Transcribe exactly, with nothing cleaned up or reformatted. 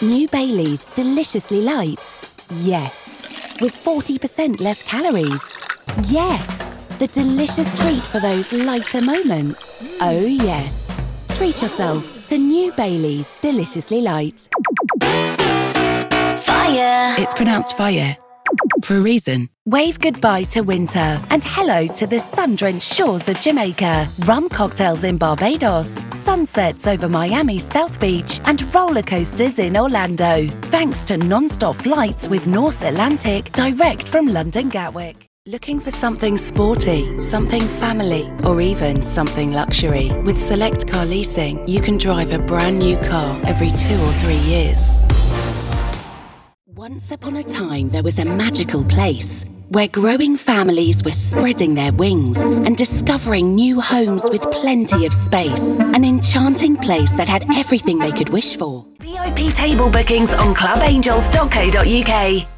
New Baileys Deliciously Light. Yes. With forty percent less calories. Yes. The delicious treat for those lighter moments. Oh yes. Treat yourself to New Baileys Deliciously Light. Fire! It's pronounced fire. For a reason. Wave goodbye to winter and hello to the sun-drenched shores of Jamaica. Rum cocktails in Barbados, sunsets over Miami's South Beach and roller coasters in Orlando. Thanks to non-stop flights with North Atlantic direct from London Gatwick. Looking for something sporty, something family, or even something luxury? With Select Car Leasing, you can drive a brand new car every two or three years. Once upon a time, there was a magical place where growing families were spreading their wings and discovering new homes with plenty of space. An enchanting place that had everything they could wish for. V I P table bookings on club angels dot co dot U K.